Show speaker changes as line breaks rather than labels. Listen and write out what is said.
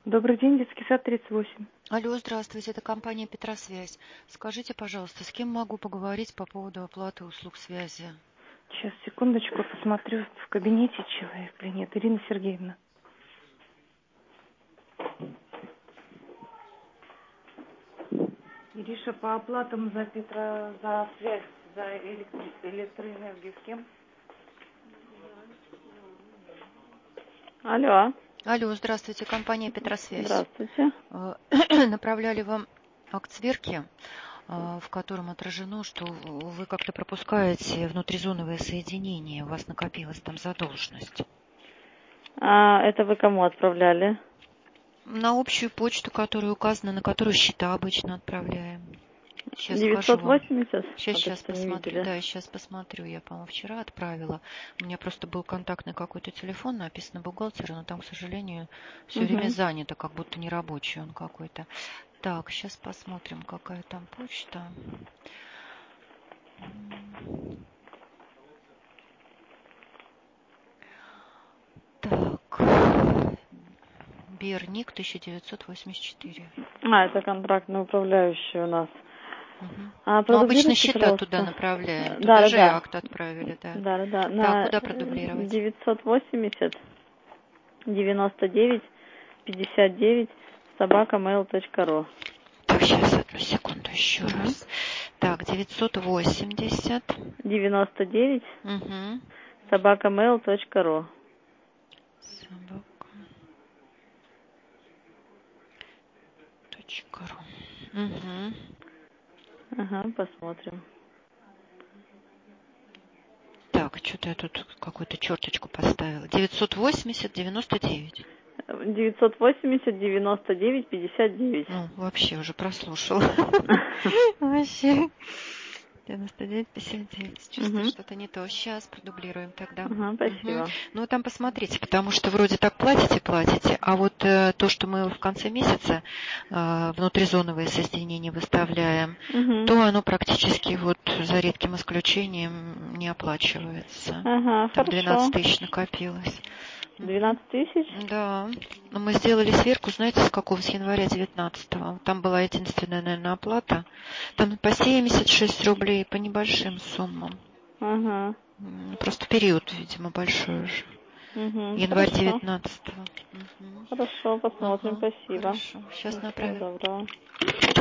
Добрый день, детский сад 38.
Алло, здравствуйте, это компания Петросвязь. Скажите, пожалуйста, с кем могу поговорить по поводу оплаты услуг связи?
Сейчас, секундочку, посмотрю, в кабинете человек или нет. Ирина Сергеевна. Ириша, по оплатам за связь, за электроэнергию с кем?
Алло.
Алло, здравствуйте, компания Петросвязь.
Здравствуйте.
Направляли вам акт сверки, в котором отражено, что вы как-то пропускаете внутризоновое соединение, у вас накопилась там задолженность.
Это вы кому отправляли?
На общую почту, которая указана, на которую счета обычно отправляем. Сейчас
980?
Сейчас посмотрю. Да, сейчас посмотрю. Я, по-моему, вчера отправила. У меня просто был контактный какой-то телефон, написано бухгалтер, но там, к сожалению, все время занято, как будто не рабочий он какой-то. Так, сейчас посмотрим, какая там почта. Так. Берник 1984.
Это контрактный управляющий у нас.
Но обычно счета туда направляем. Туда же и акт отправили, да.
Да.
Так, куда продублировать?
980 99 59 @mail.ru.
Так, сейчас, одну секунду, еще раз. Так, 980
99 @mail.ru. Посмотрим.
Так, что-то я тут какую-то черточку поставила. 980 99.
980 99 59.
Ну, вообще уже прослушала. Вообще. 99-59. Чувствую, что-то не то. Сейчас продублируем тогда.
Спасибо.
Ну, там посмотрите, потому что вроде так платите, а вот то, что мы в конце месяца внутризоновые соединения выставляем, то оно практически вот за редким исключением не оплачивается. Там 12 тысяч накопилось.
12 тысяч?
Да. Но мы сделали сверку, знаете, с какого? С января 19-го. Там была единственная, наверное, оплата. Там по 76 рублей, по небольшим суммам. Просто период, видимо, большой уже. Январь 19-го.
Хорошо, посмотрим, спасибо.
Хорошо. Сейчас
Всего
направим.
доброго.